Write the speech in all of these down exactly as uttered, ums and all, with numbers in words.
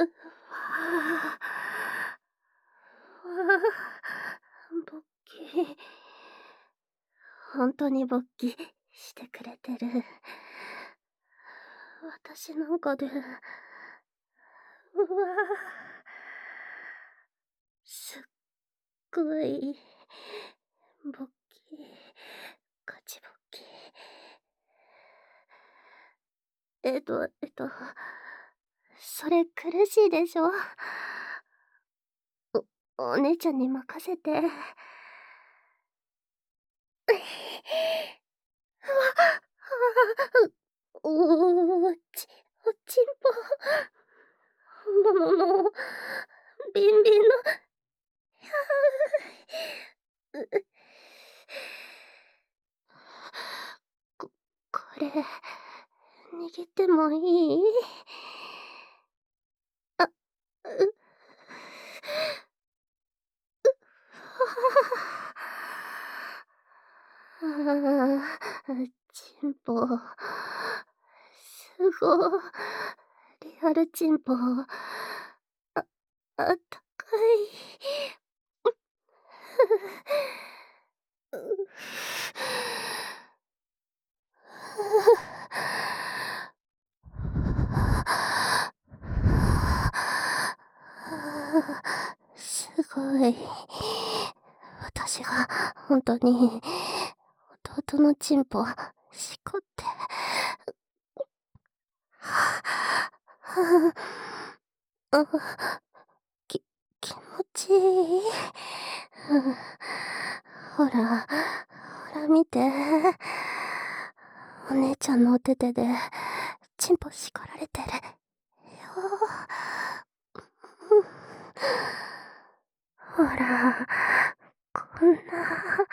う、はあ、わあ、勃起。ほんとに勃起してくれてる。私なんかで、うわあ。すっごい、勃起、ガチ勃起。えっとえっと、それ苦しいでしょ？おお姉ちゃんに任せて。うわ、ああ、おおちおちんぽ。ももの、ビンビンの、やあ。うう。ここれ、握ってもいい？あ、うう。う、はあ。あ、ちんぽ。すご。リアルちんぽ。ああったかい。う。う。すごい。私がほんとに弟のちんぽしこって。はあ。あ、き気持ちいい。ほら、ほら見て。お姉ちゃんのお手々でちんぽしこられてるよ。ほら、こんな。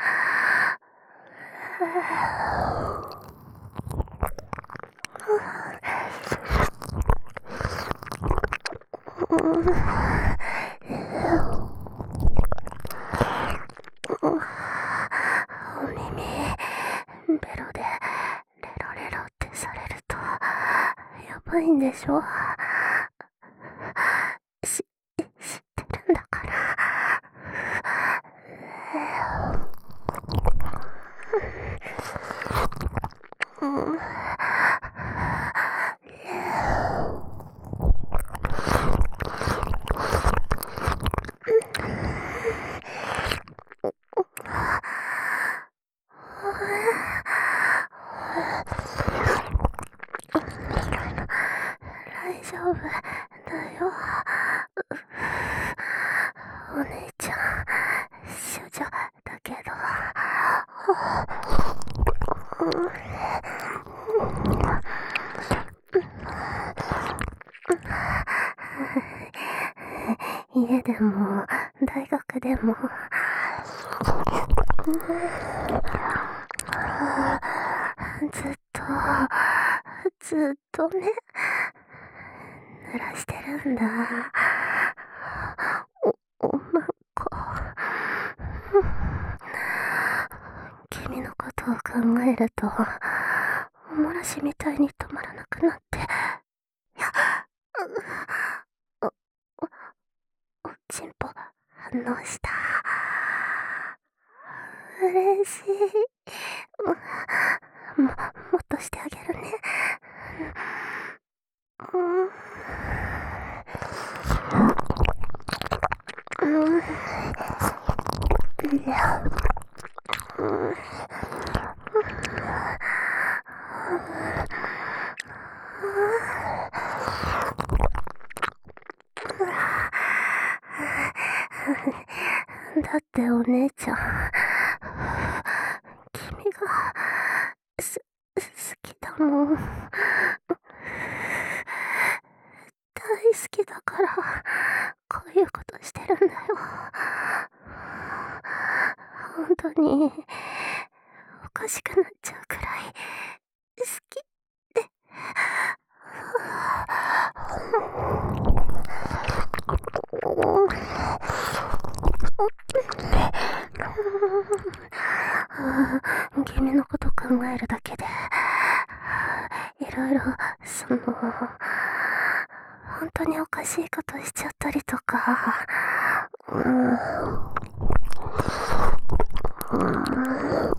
お耳、ベロでレロレロってされるとやばいんでしょ？し、知ってるんだから。うん。大丈夫だよ。お姉ちゃん、処女だけど。家でも大学でもずっとずっとね濡らしてるんだ。お、おまんこ。君のことを考えるとおもらしみたいに止まらなくなって。いや、お、お、おちんぽ反応した。嬉しい。も、もっとしてあげるね。うん。うん。いや。うん。だってお姉ちゃん、君がす、好きだもん。大好きだからこういうことしてるんだよ。本当におかしくなっちゃうくらい好きって。君のこと考えるだけでいろいろその本当におかしいことしちゃったりとか、うーん、うーん、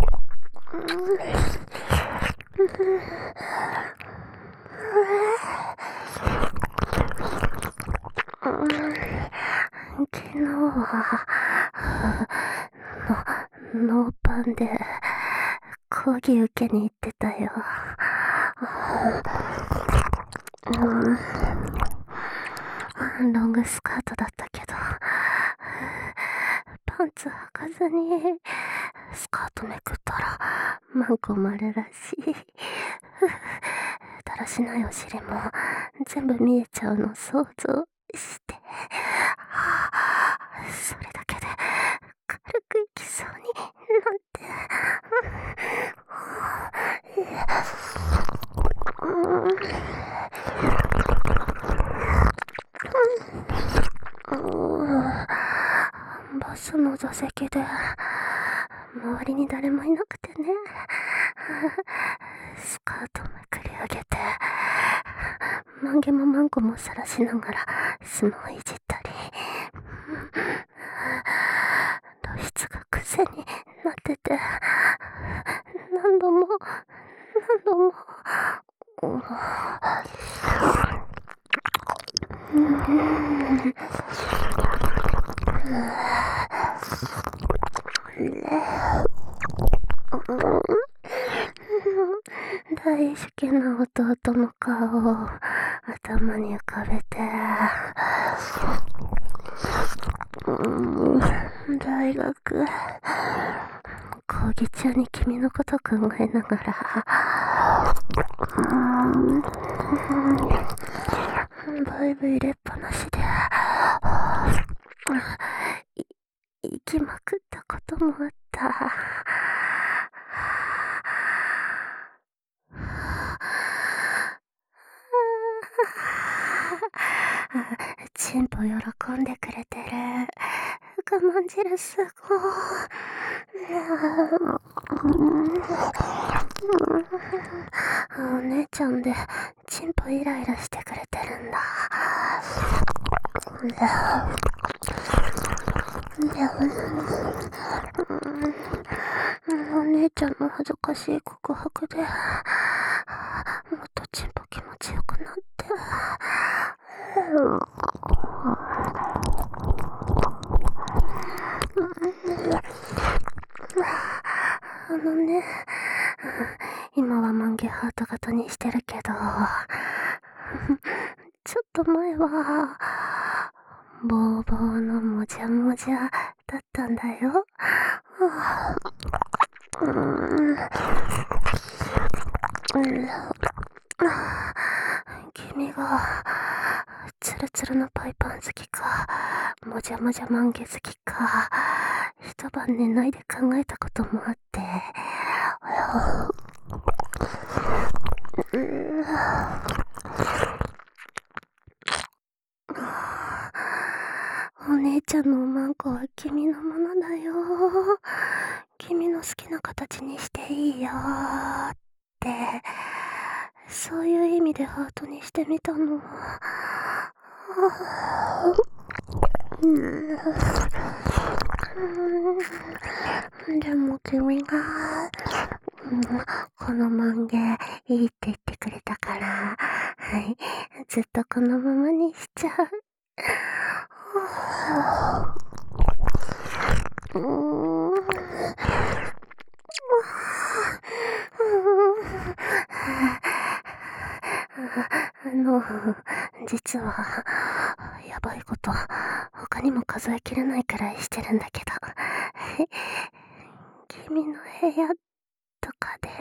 昨日はノーパンで講義受けに行ってたよ。うん、ロングスカートだったけど、パンツ履かずにスカートめくったらマンコ丸らしい。だらしないお尻も全部見えちゃうの想像して、それだけで軽くいきそうになって、バスの座席で周りに誰もいなくてね、スカートめくり上げてマンゲもマンコもさらしながらスマホいじったり、露出が癖になってて、何度も何度も、大好きな弟の顔を頭に浮かべて、大学講義中に君のこと考えながら、バイブ入れっぱなしで行きまくったこともあった。チンポ喜んでくれてる。我慢汁すごい。お姉ちゃんでチンポイライラしてくれてるんだ。お姉ちゃんの恥ずかしい告白でもっとチンポ気持ちよくなって、あのね、今は満月ハート型にしてるけど、ちょっと前はボーボーのもじゃもじゃだったんだよ。うーん、君がツルツルのパイパン好きか、もじゃもじゃ満月好きか、一晩寝ないで考えたこともあって、お姉ちゃんのおまんこは君のものだよ。君の好きな形にしていいよって、そういう意味でハートにしてみたの。でも君が、この満月いいって言ってくれたから、はい、ずっとこのままにしちゃう。うーん、あの、実はやばいこと他にも数えきれないくらいしてるんだけど、君の部屋とかで、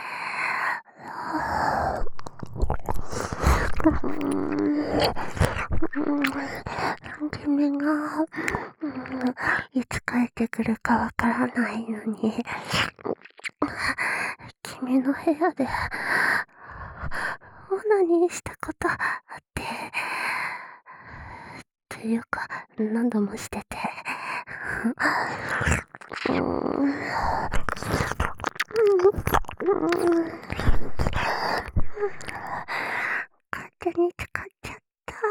君がいつ帰ってくるかわからないのに、君の部屋でオナニーしたことあって、っていうか何度もしてて、うーん、勝手に使っちゃった。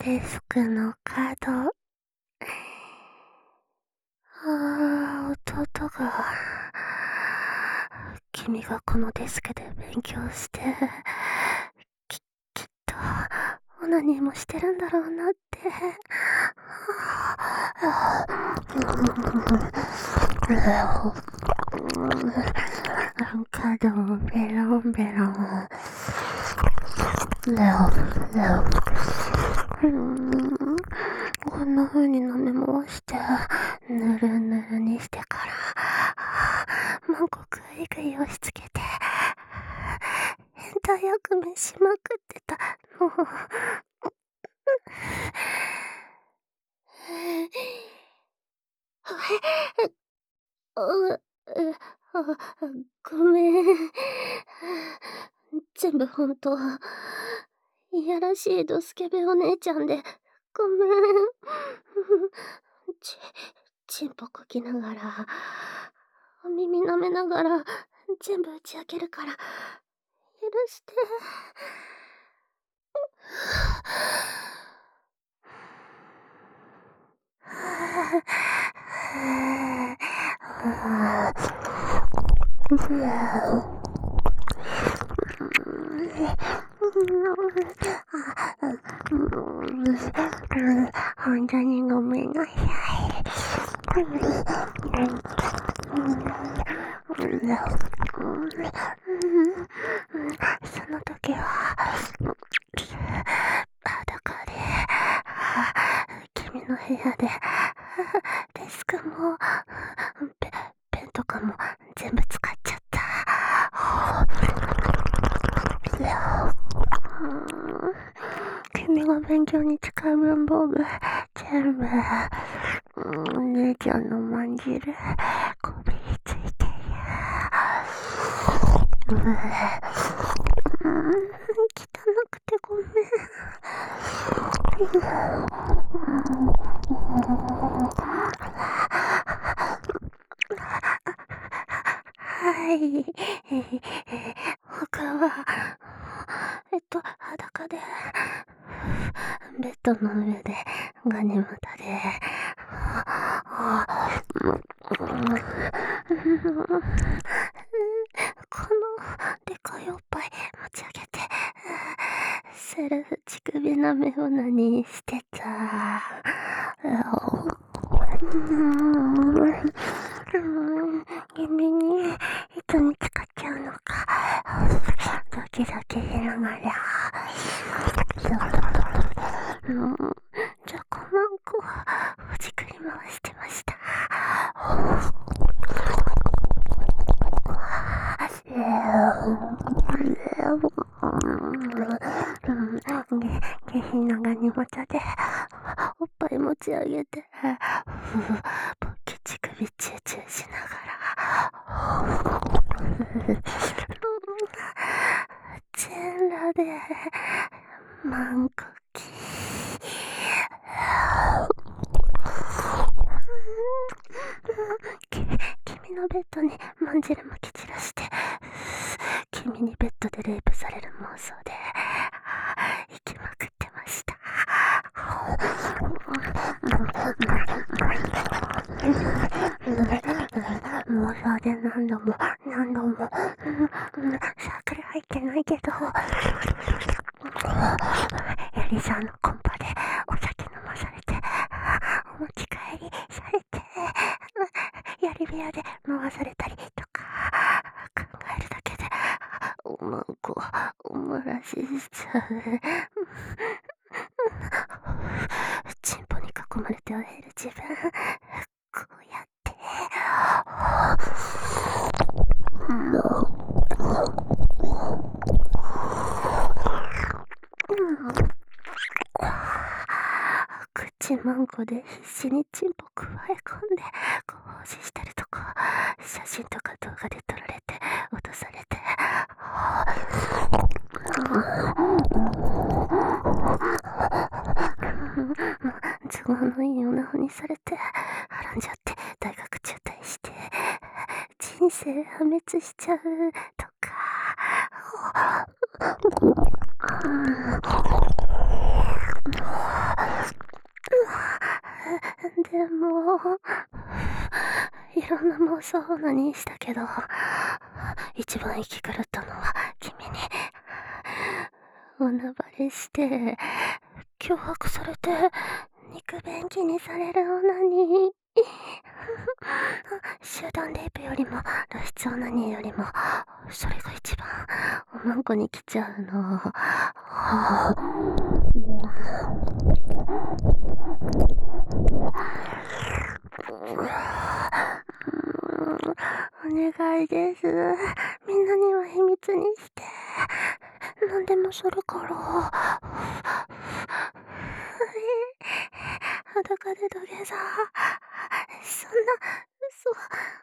デスクの角。ああ、弟が、君がこのデスクで勉強して、き、きっと、オナニーもしてるんだろうなって。角をベロンベロン。レオ、レオ。うーん、こんな風に舐め回して、ぬるぬるにしてから、マンコグイグイ押し付けて、変態役目しまくってたの。ごめん。全部本当。いやらしいドスケベお姉ちゃんで、ごめん。ち、ちんぽこきながら、お耳舐めながら、全部打ち明けるから、許して。本当にごめんなさい。その時は裸で君の部屋でデスクもペ、ペンとかも全部使っちゃった。君が勉強に使う文房具全部お姉ちゃんのまんじるこびりついてる。うん、汚くてごめん。はい。僕は、えっと、裸で、ベッドの上で、ガニ股で、このでかいおっぱい持ち上げて、セルフ乳首なめオナニーしてた。君にいつに使っちゃうのかドキドキしながら、うん、じゃこまんこほじくり回してました。下品なガニ股でおっぱい持ち上げて、ポッケ乳首チューチューしながら、全裸でマンコキ。君のベッドにまんじるまき散らして、君にベッドでレイプされる妄想で行きまくってました。妄想で何度も何度も、サークル入ってないけど、ヤリさんのコンパでお酒飲まされて、お持ち帰りされて、やり部屋で回されたりとか考えるだけでおまんこおもらししちゃう。チンポに囲まれて会える自分、こうやって口マンコで必死にチンポくわえ込んでご奉仕してるとこ、写真とか動画で撮られて脅されて、都合のいいオナホにされてはらんじゃって大学中退して人生破滅しちゃうとか。 もういろんな妄想を何したけど、一番生き狂ったのは君におなばれして脅迫されて肉便器にされるオナニー集団レイプよりも露出オナニーよりもそれが一番おまんこに来ちゃうの。お願いです。みんなには秘密にして何でもするから。裸で土下座、そんな嘘、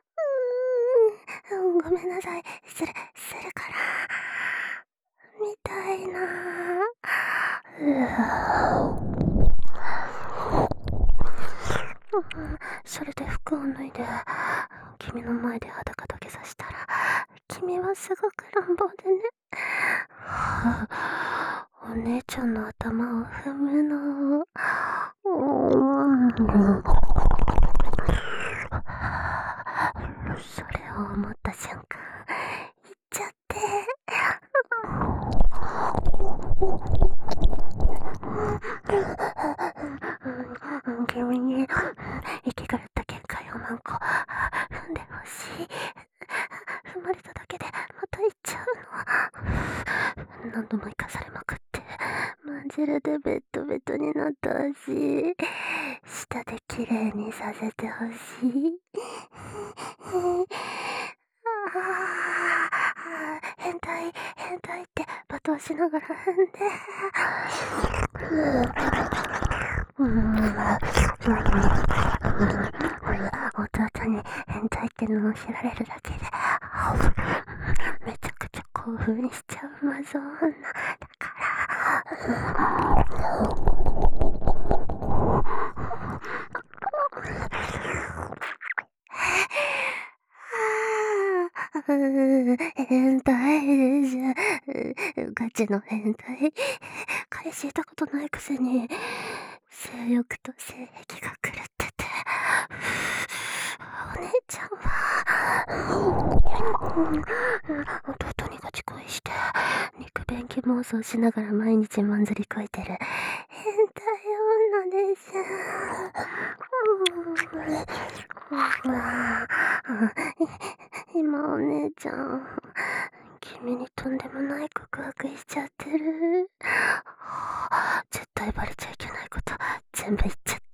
うーんごめんなさい、するするからみたいな。それで服を脱いで君の前で裸土下座したら、君はすごく乱暴でね、お姉ちゃんの頭を踏むの。それを思った瞬間、言っちゃって。君に生き狂った限界をマンコ踏んでほしい。踏まれただけでまた行っちゃうの。何度も生かされまくって、マンジェラでベッドベトになってほしい。舌できれいにさせてほしい。変態変態って罵倒しながら踏んで、弟に変態ってのを知られるだけでめちゃくちゃ興奮しちゃうマゾ女だから。変態でしょ。ガチの変態。彼氏いたことないくせに性欲と性癖が狂ってて、お姉ちゃんは弟にガチ恋して肉便器妄想しながら毎日まんずりこいてる変態女でしょ。今お姉ちゃん君にとんでもない告白しちゃってる。絶対バレちゃいけないこと全部言っちゃった。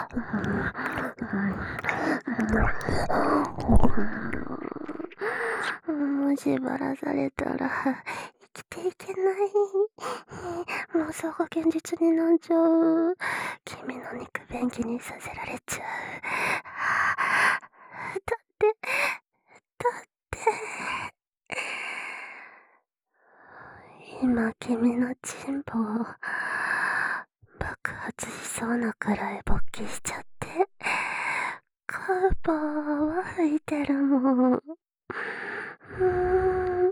もしバラされたら生きていけない。妄想が現実になっちゃう。君の肉便器にさせられちゃう。だってだって今君のチンポ爆発しそうなくらい勃起しちゃって、カーパーは吹いてるもん。うー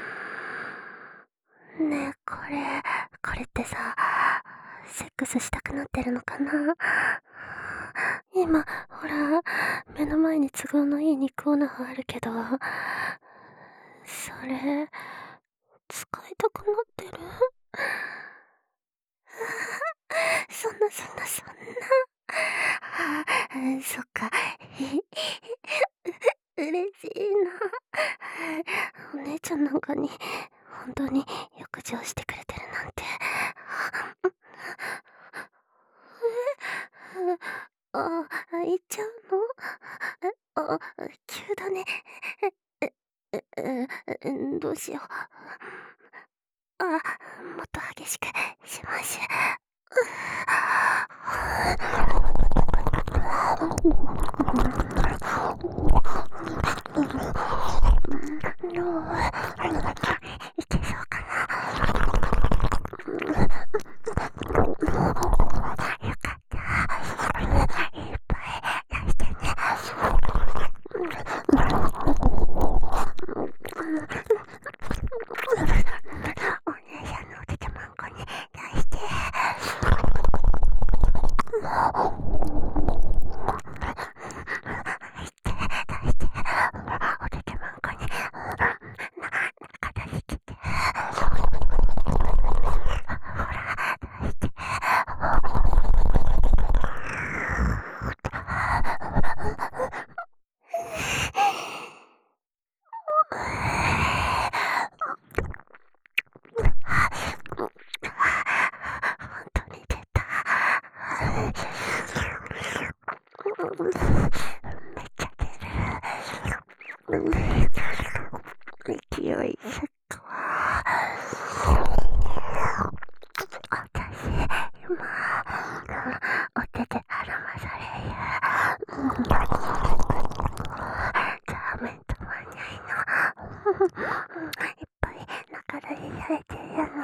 んねえ、これこれってさ、セックスしたくなってるのかな。今ほら目の前に都合のいい肉オナがあるけど、それ使いたくなってる。そんなそんなそんな。そっか。嬉しいな。お姉ちゃんなんかに本当に浴場してくれてるなんて。あ、行っちゃうの？あ、急だね。え、え、どうしよう。あ、もっと激しくします。いけそうかな。よかった。いっぱい出してね。お姉さんのお手玉んこに出して。 めっちゃ出る。勢いすっごい。私、今、お手で絡まされる。ダメ止まんないの。いっぱい中出しされてるの。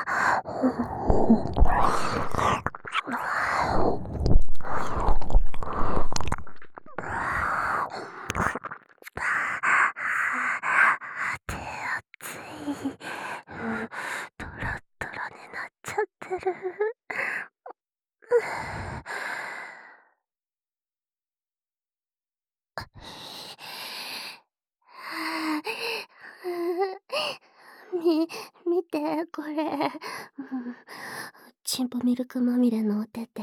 手熱い。トロットロになっちゃってる。み、見て、これ。チンポミルクまみれのお手手。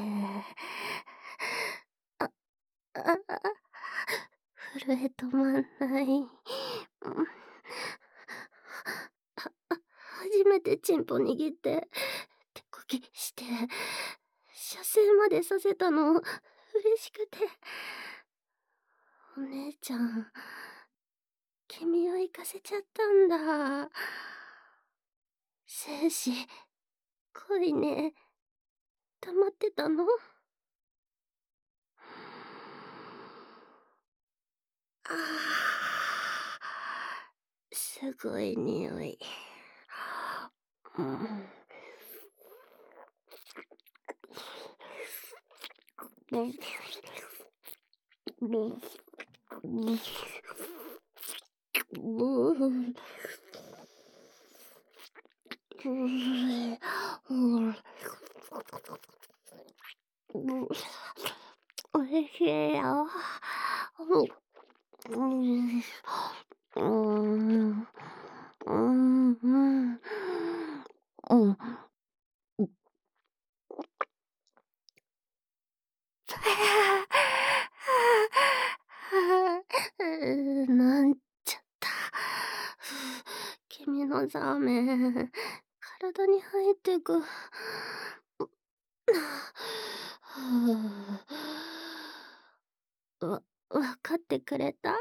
あ、あ、震え止まんない。初めてチンポ握って、手こぎして、射精までさせたの、嬉しくて。お姉ちゃん、君を行かせちゃったんだ。精子、濃いね。溜まってたの？あー、すごい匂い。うん。おいしいよ。うん。うん。うん。うん。なんちゃった。君のザーメン、体に入ってく。わ、わかってくれた？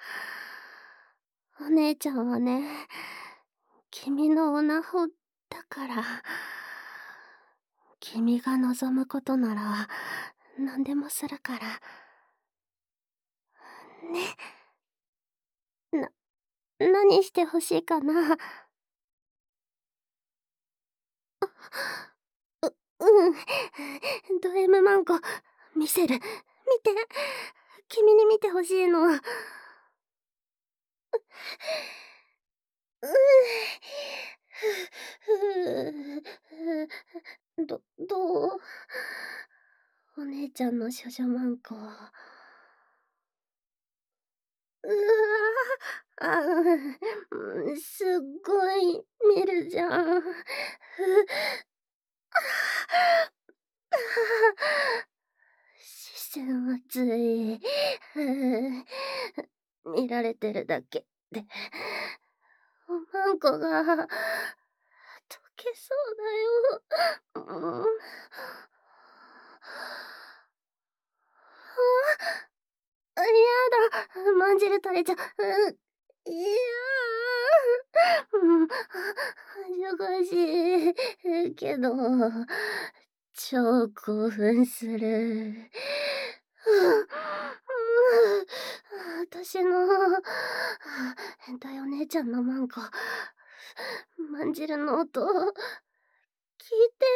お姉ちゃんはね、君のオナホだから。君が望むことなら、何でもするから。ね。な、何してほしいかな？う、うん。ド M マンゴ、見せる。見て。君に見てほしいの。う、う、ど、どう？お姉ちゃんの処女マンコ。うわあ、うん、すっごい見るじゃん。視線熱い。見られてるだけで、おまんこが溶けそうだよ。うん、あ、やだ。まんじる垂れちゃう。いやー、うん、恥ずかしいけど、超興奮する。私の、変態お姉ちゃんのマンコ、まんじるの音、聞いて。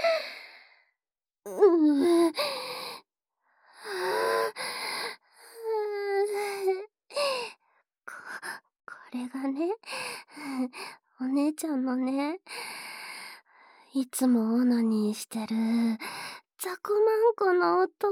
うん。こ、これがね、お姉ちゃんのね、いつもオナニーしてる、ザコマンコの音。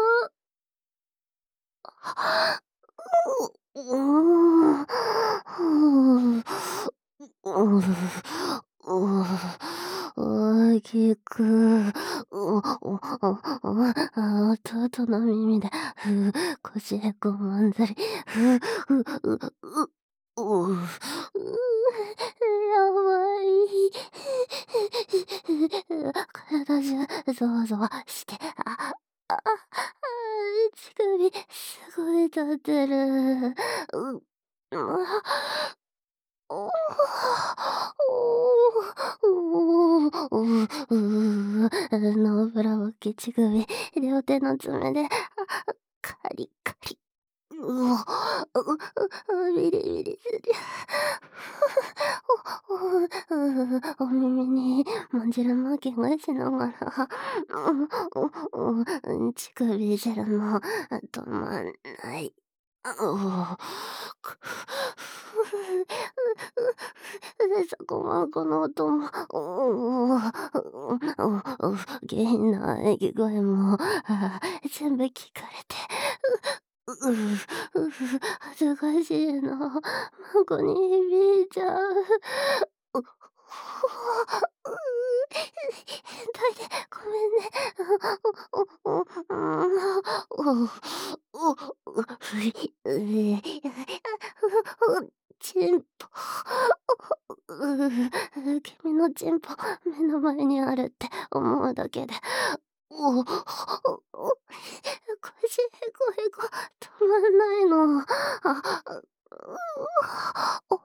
う、うーん。うう大きく、う、う、弟の耳で、ふ、腰へこまんざり、ふ、ふ、う、う、う、う、やばい。体中、ゾワゾワして、あ、あ、 乳首、すごい立ってる。う、あ、おお、おお、おお、ノーブラボケ乳首、両手の爪で、あ、カリカリ。うお、うう、ビリビリする。おお、お耳にまんじるまきがしながら、うん、うん、乳首ジェルも止まんない。おお、くそこはこの音も、おお、おお、下品な息声も、あ全部聞かれて、うううう恥ずかしいな。孫に響いちゃう。う、う変態でごめんね。う、う、う、う、う、う、う、ふい、うえ、う、チンポ。う、君のチンポ、目の前にあるって思うだけで、おお、お、お、腰へこへこ止まんないの。あ、う、お、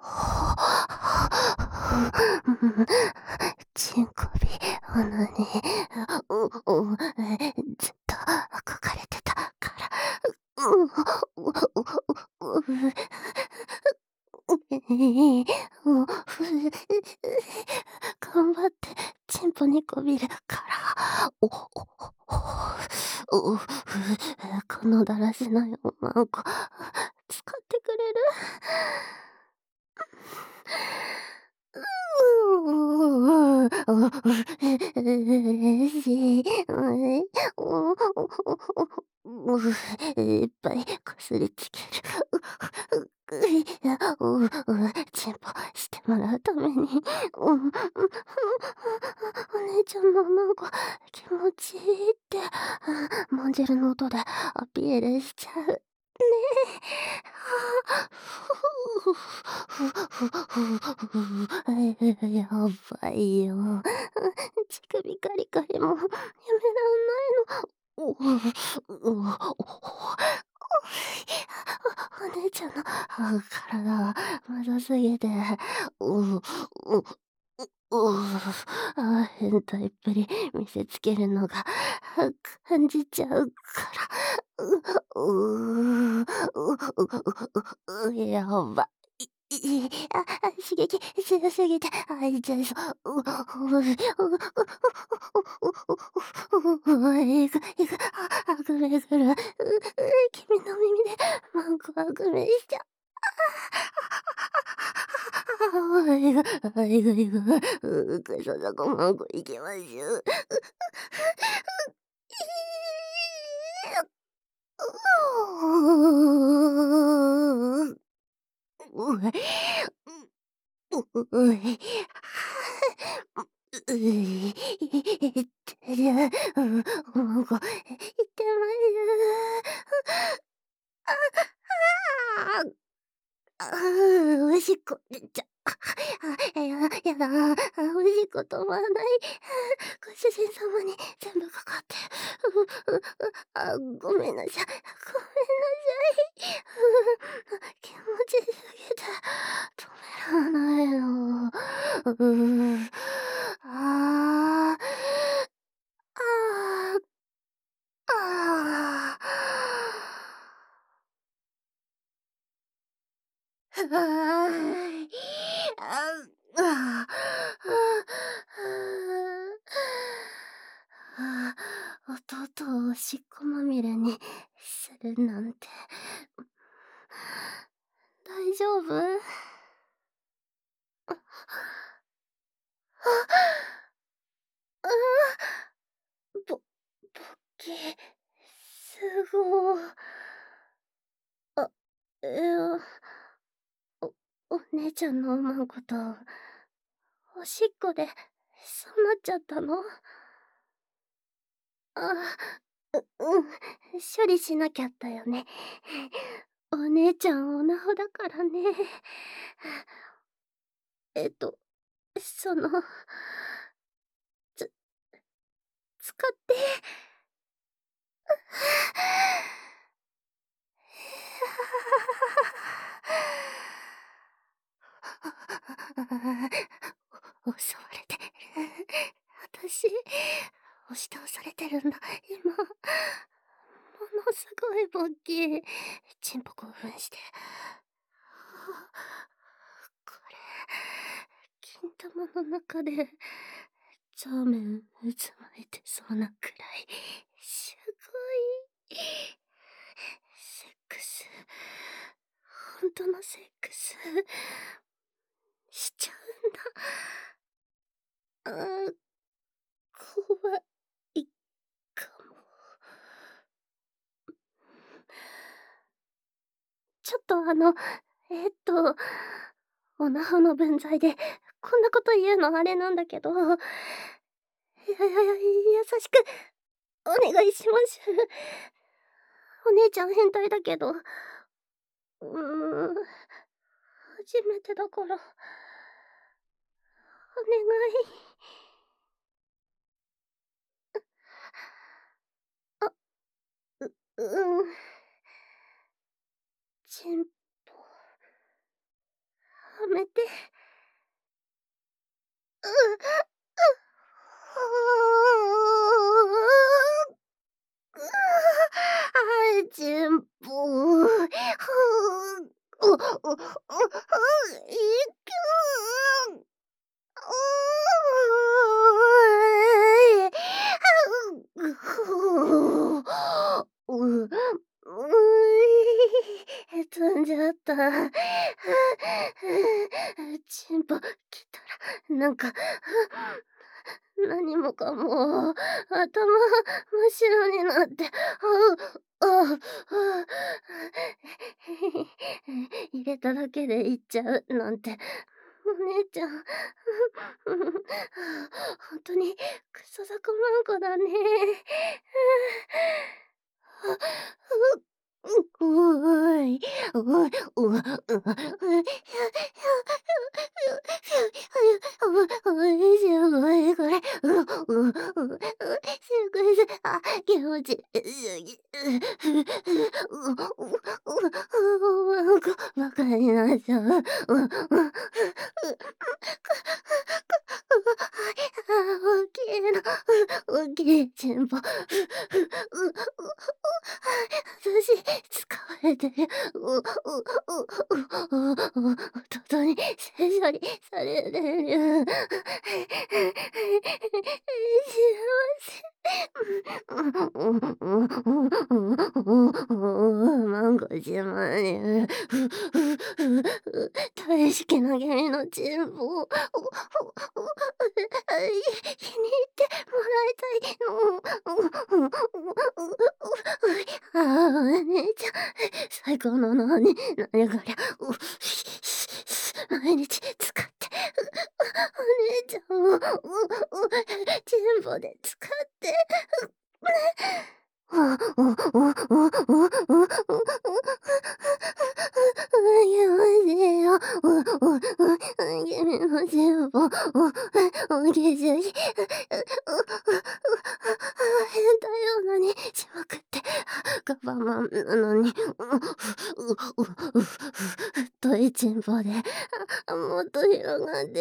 チンコビ穴に、う、う、ずっと憧れてたから、う、う、う、う、う、う、頑張ってチンポにこびるから、お、お、お、う、このだらしない女の子、使ってくれる？うーん、嬉しい。う、う、いっぱいこすりつける。う、う、う、チンポしてもらうために、うん、お姉ちゃんのなんか気持ちいいって、モンジェルの音でアピールしちゃう。ねえ。やばいよ。乳首カリカリもやめらんないの。おお、おお姉ちゃんの体はまずすぎて、おお、おおあ、変態っぷり見せつけるのが感じちゃうから、うううううやばい。いいあ、刺激強すぎて吐いちゃいそう。うううういくいく、あ、あくびくる。うう君の耳でマンコあくびしちゃう。あいぐ、あいぐいぐ、うくそそこマンコ行きましょう。ううううい、うい、いってる。うん、マンコ、いってまいる。ああ。ああ、おしっこ出ちゃあ、ややだ、あ、おしっこ止まらない。ご主人様に全部かかって。う、う、あ、ごめんなさい。ごめんなさい。気持ちすぎて止めらないの。う、ああ、ああ、ああ。はーい。あ、ああ、弟をおしっこまみれにするなんて。大丈夫？ああ、ぼ、ぼっき、すごー。あ、えー、お、お姉ちゃんの思うこと、おしっこで、そうなっちゃったの？あ、う、うん、処理しなきゃったよね。お姉ちゃんオナホだからね。えっと、その、つ、使って。 お襲われてる。私、押し倒されてるんだ、今。ものすごい勃起。チンポ興奮して。これ、金玉の中で、ザーメン渦巻いてそうなくらい、すごい。セックス。本当のセックス。しちゃうんだ。ああ、怖いかも。ちょっとあの、えーっと、オナホの分際で、こんなこと言うのあれなんだけど、いやいやいや、優しく、お願いします。お姉ちゃん変態だけど、うーん、初めてだから、お願い。あ、う、うん。チンポ、はめて。う、う、う、あー、チンポ、ふう、う、う、う、う、いく。うう、う、うい、飛んじゃった。チンポ来たら、なんか、何もかも、頭真っ白になって、あう、あう、入れただけで行っちゃうなんて、お姉ちゃん、ほんとにクソザコマンコだね。う、う、おい、おい、う、う、う、おいしょこれこれ、う、う、う、う、すごいす、あ、気持ちいい。う、う、う、う、バカになっちゃう。う、う、う、大きいの、大きいチンポ。う、う、う、私、使われてる。う、う、う、う、う、う、弟に聖書にされてる。幸せ。マンゴ島に、大好きな君のチンポを、気に入ってもらいたいの。ああ、お姉ちゃん、最高なのに、何こりゃ、毎日使って、お姉ちゃんを、チンポで使って、やめてよ。君のチンポ、大きすぎ。変態女にしまくって、ガバマンなのに、太いチンポで、もっと広がってる。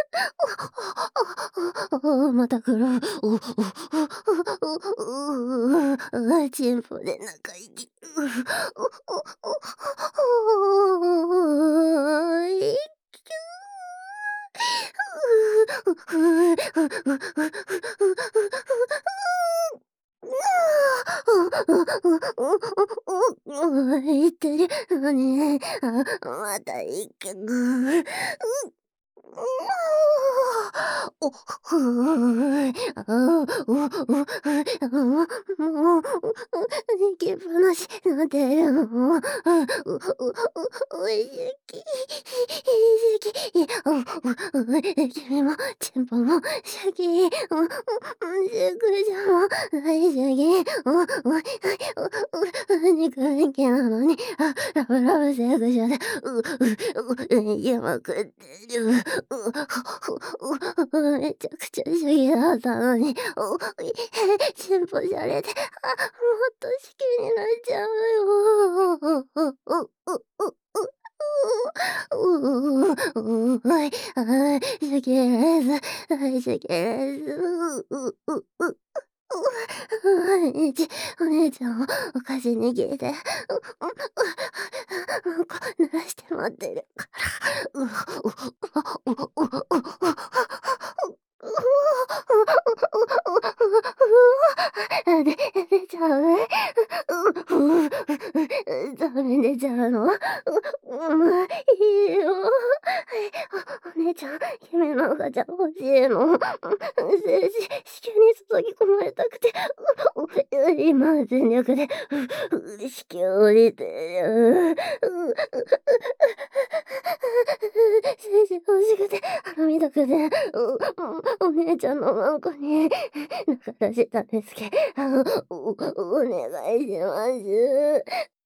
また来る。チンポで中行き。言ってるのに、また一曲。お、ふい、あう、う、う、もう、逃げっぱなしなんてるの。う、う、う、おいしき、いしき、お、う、君も、チンポも、シャキ、うん、うん、シュクジャも、大シャキ、お、お、お、お、肉人気なのに、あ、ラブラブセクションで、う、う、う、逃げまくってる。う、めちゃくちゃ主義だったのに、お、進歩されて、あ、もっと好きになっちゃうよ。 うう、うう、はい、はい、好きです。大好きです。うう、うう、う、毎日お姉ちゃんをお菓子握って、う、う、う、なんか濡らして待ってるから。う、う、う、う、う、う、う、う、あ、で、出ちゃう？う、う、う、ダメ出ちゃうの？う、うまいよ。お姉ちゃん、姫の赤ちゃん欲しいの。うん、精子子宮に注ぎ込まれたくて、う、う、今全力で、う、う、子宮降りてる。う、精子欲しくて、鼻みたくて、う、う、お姉ちゃんのマンコに中出したんですけど、お、お願いします。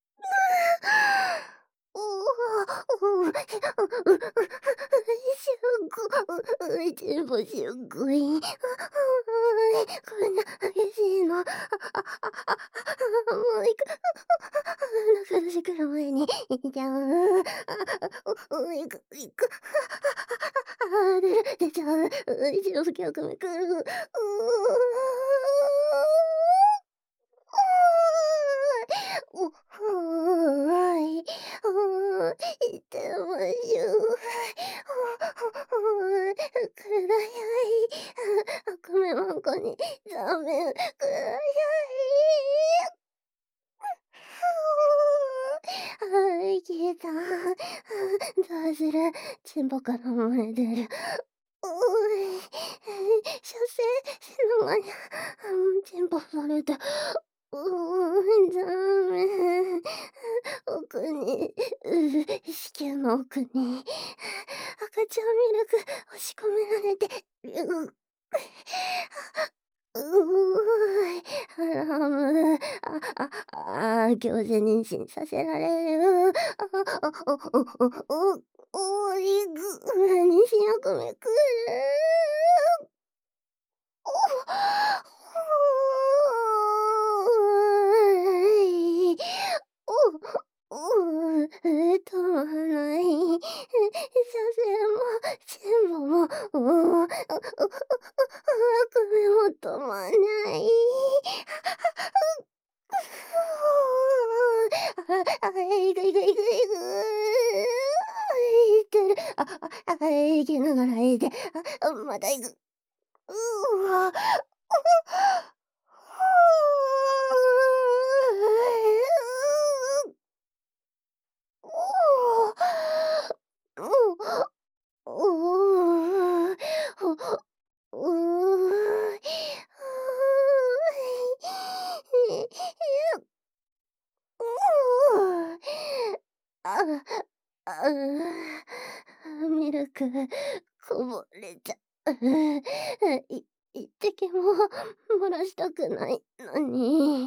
うう、う、う、しゅんこ、う、いちんぽしゅんこい。う、う、こんな激しいの。あ、あ、あ、あ、あ、もういく。中出し来る前に行っちゃう。あ、う、う、いく、いく。あ、出る、出ちゃう。う、一応逆目くる。う、お、はい。うん、いってましゅ。ください。赤目マンコにザーメンください。はい、消えた。どうする？チンポから漏れ出る。おい、射精しながら、うん、チンポされて、うーん、ダメ。奥に、う、子宮の奥に、赤ちゃんミルク押し込められて、う、うーい、ハラム、あ、あ、ああ、強制妊娠させられる。あ、あ、お、お、お、お、おいぐ、妊娠薬めくる。おい。お、お、え、止まらない。射精もチンポも、おお、あ、あ、あ、あ、首も止まんない。あ、あ、いくいくいくいく。いってる。あ、あ、あ、いきながらいて、あ、あ、またいく。うわ。おお、おお、おお、あ、あ、ミルクこぼれちゃう。い一滴も漏らしたくないのに。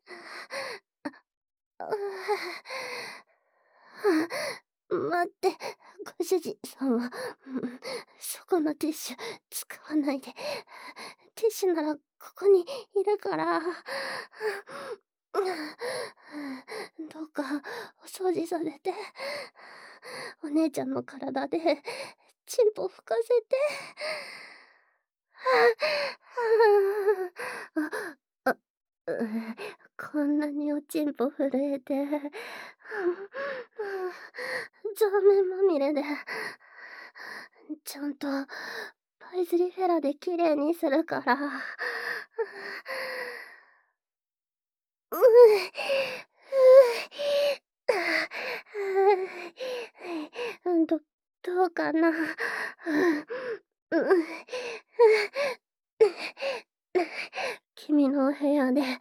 ああ、待って、ご主人様。そこのティッシュ使わないで。ティッシュならここにいるから。どうかお掃除させて。お姉ちゃんの体でチンポ吹かせて。あ、あ、う、こんなにおちんぽ震えて、ザーメンまみれで、ちゃんとパイズリフェラで綺麗にするから。うう、うん、どどうかな。君のお部屋で、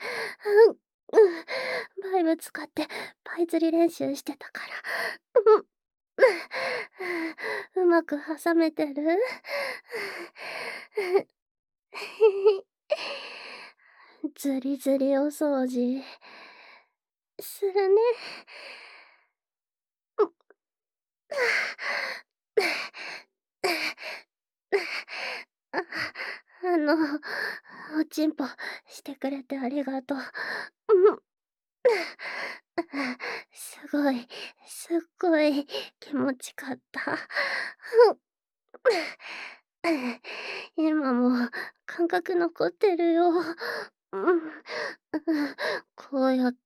バイブ使ってパイ釣り練習してたから。うまく挟めてる？ずりずりお掃除するね。あ、あの、おちんぽしてくれてありがとう。うん。 すごい、すっごい気持ちかった。今も感覚残ってるよ。うん。こうやって、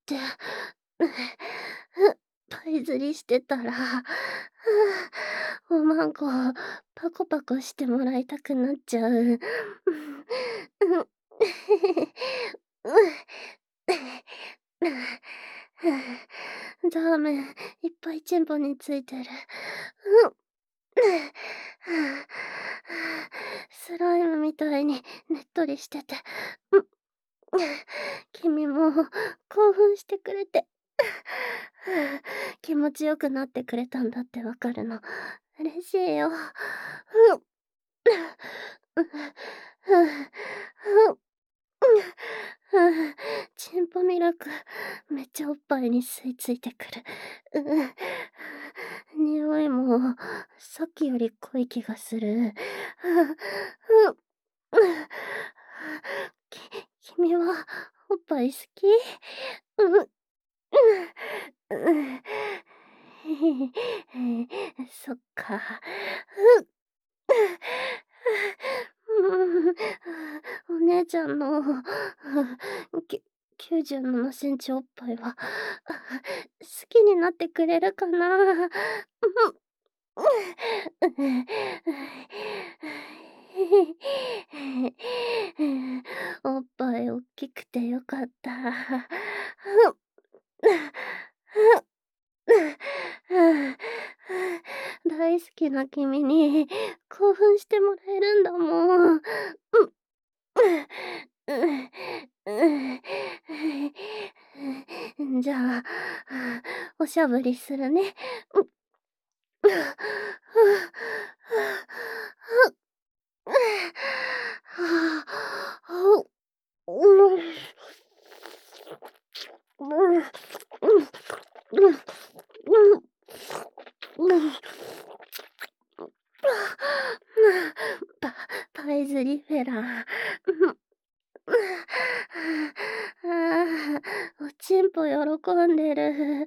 パイ釣りしてたら、おまんこパコパコしてもらいたくなっちゃう。うん。ザーメンいっぱいチンポについてる。うん。スライムみたいにねっとりしてて、うん。君も興奮してくれて、気持ちよくなってくれたんだってわかるの、嬉しいよ。うん。チンポミルク、めっちゃおっぱいに吸い付いてくる。うん。匂いもさっきより濃い気がする。き君はおっぱい好き？うん。うん。そっか。うん。うん。お姉ちゃんの、ききゅうじゅうななセンチおっぱいは、好きになってくれるかな？うん。おっぱいおっきくてよかった。大好きな君に興奮してもらえるんだもん。うん。じゃあ、おしゃぶりするね。うん。パパイズリフェラー。ああ、おちんぽ喜んでる。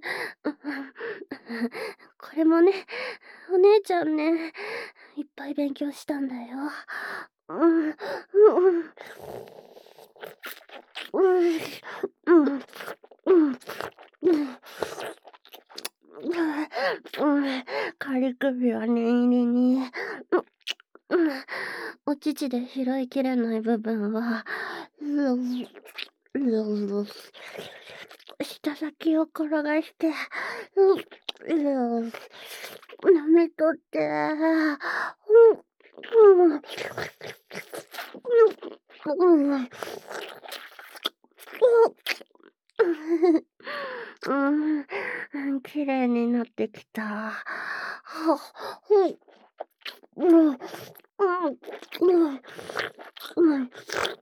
これもね、お姉ちゃんね、いっぱい勉強したんだよ。うん、うん、うん、うん、うん、うん。うん、仮首は念入りに。うん、お乳で拾いきれない部分は、舌先を転がして、舐めとって、うん、うん、うん、うん、綺麗になってきた。はうん、うん、うん、うん、うん、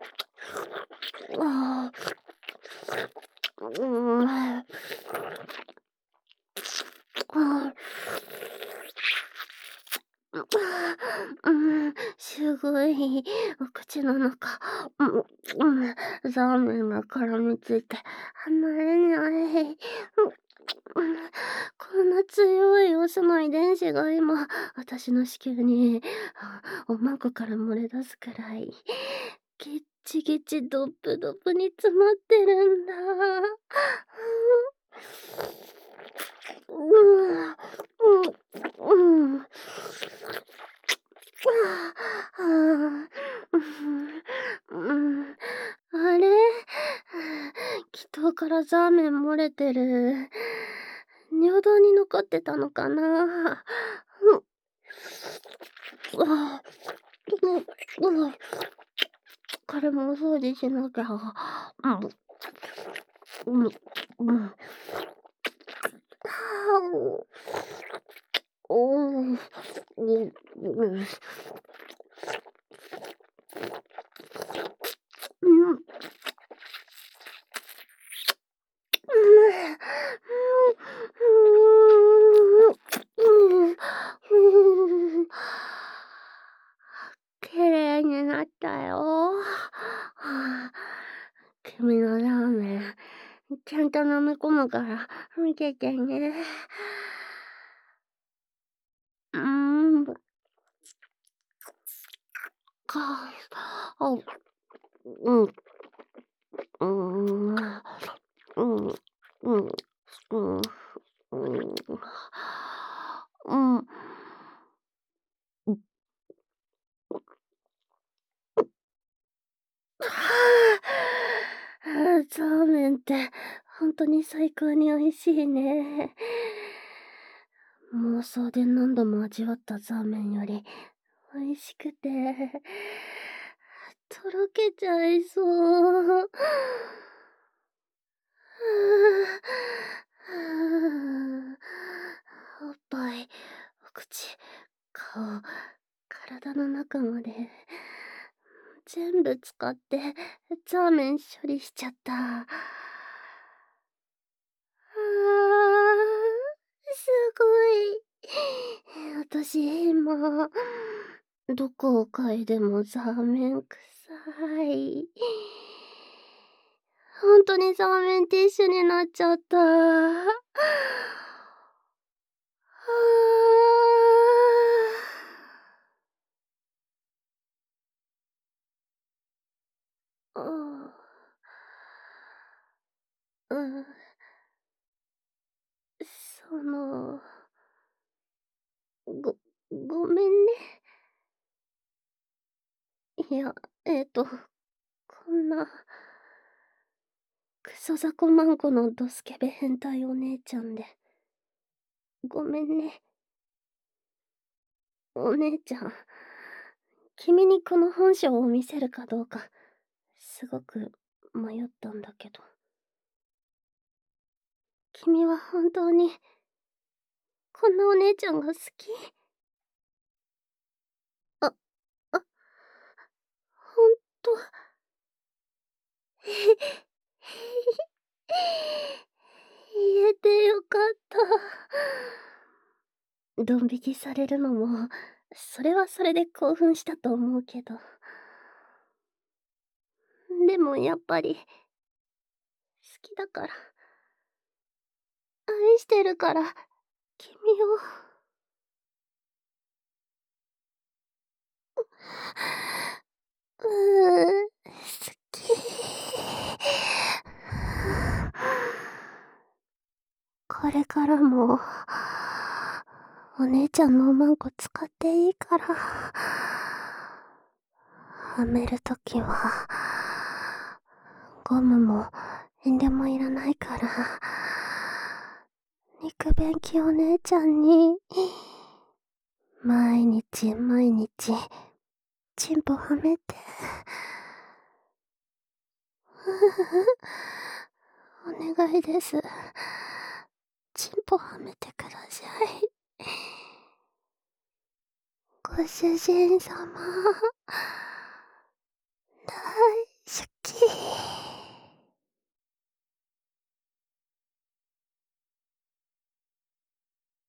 ああ、うん、ああ、うん、すごい、お口の中、うん、うん、ザーメンが絡みついて離れない。うん、こんな強いオスの遺伝子が今、私の子宮に、おまんこから漏れ出すくらい、ギッチギチドップドップに詰まってるんだ。うん、うん、うん、うん。ああ、うん、あれ気筒からザーメン漏れてる。尿道に残ってたのかな。うん。ああ、うん、うん。これもお掃除しなきゃ。うん。うん。うん。はあ。おお。うん。うん。うん。きれいになったよ。君のラーメン、 ちゃんと飲み込むから見ててね。うーん。かあ、うん。うーん。うん。うん。うん。うん。うん。はあ、ザーメンってほんとに最高に美味しいね。妄想で何度も味わったザーメンより美味しくて、とろけちゃいそう。おっぱい、お口、顔、体の中まで全部使ってザーメン処理しちゃった。あー、すごい。私今、どこを嗅いでもザーメン臭い。ほんとにザーメンティッシュになっちゃった。はあ。ああ。うん。その、ごごめんね。いや、えっと、こんな、クソザコマンコのドスケベ変態お姉ちゃんで。ごめんね。お姉ちゃん、君にこの本性を見せるかどうか、すごく迷ったんだけど。君は本当に、こんなお姉ちゃんが好き？あ、あ、ほんと。言えてよかった。ドン引きされるのも、それはそれで興奮したと思うけど。でもやっぱり、好きだから。愛してるから、君を。うーん、好き。これからも、お姉ちゃんのおまんこ使っていいから。はめるときは、ゴムも縁でもいらないから、肉便器お姉ちゃんに、毎日毎日、チンポはめて。お願いです。チンポはめてください。ご主人様、大好き。